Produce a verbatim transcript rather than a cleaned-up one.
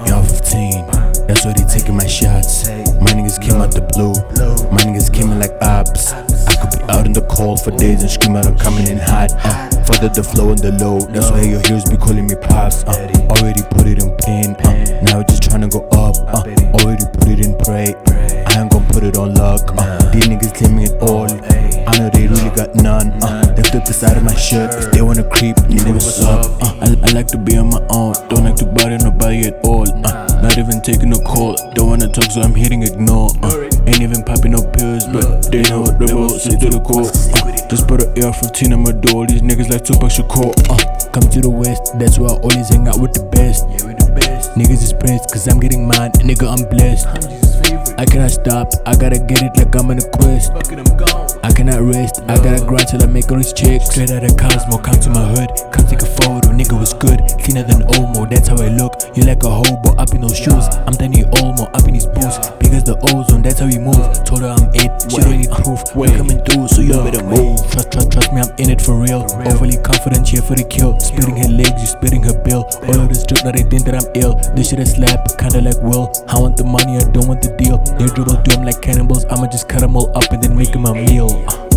A R fifteen, that's why they taking my shots. My niggas came out the blue, my niggas came in like ops. I could be out in the cold for days and scream out I'm coming in hot. uh, Father the flow and the low, that's why your heroes be calling me pops. uh, Already put it in pain, uh, now we're just tryna go up. uh, Already put it in pray, I ain't gon' put it on luck. uh, These niggas claiming it all, I know they really got none. uh, They flip the side of my shirt, if they wanna creep, nigga what's up. uh, I, I like to be on my own, don't like to bother nobody at all. uh, Not even taking a call, don't wanna talk so I'm hitting ignore. uh, Ain't even popping no pills, but they know what rebels say to the core. uh, Just put an A R fifteen on my door, these niggas like Tupac Shakur. uh, Come to the west, that's where I always hang out with the best. Niggas is pressed, cause I'm getting mine, nigga I'm blessed. I cannot stop, I gotta get it like I'm on a quest. I cannot rest, I gotta grind till I make all these checks. Straight out of Cosmo, come to my hood, come take a photo, nigga was good. Cleaner than Omo, that's how I look. You like a hobo, up in those shoes. I'm Danny Olmo, up in these boots. Big as the ozone, that's how we move. Told her I'm it, she don't need proof. We're coming through, so you better move. Trust, trust, trust me, I'm in it for real. Overly confident, here for the kill. Splitting her legs, you splitting her bill. All of this drip, now they think that I'm ill. This shit is slap, kinda like Will. I want the money, I don't want the deal. They dribble through them like cannibals, I'ma just cut them all up and then make them a meal. uh.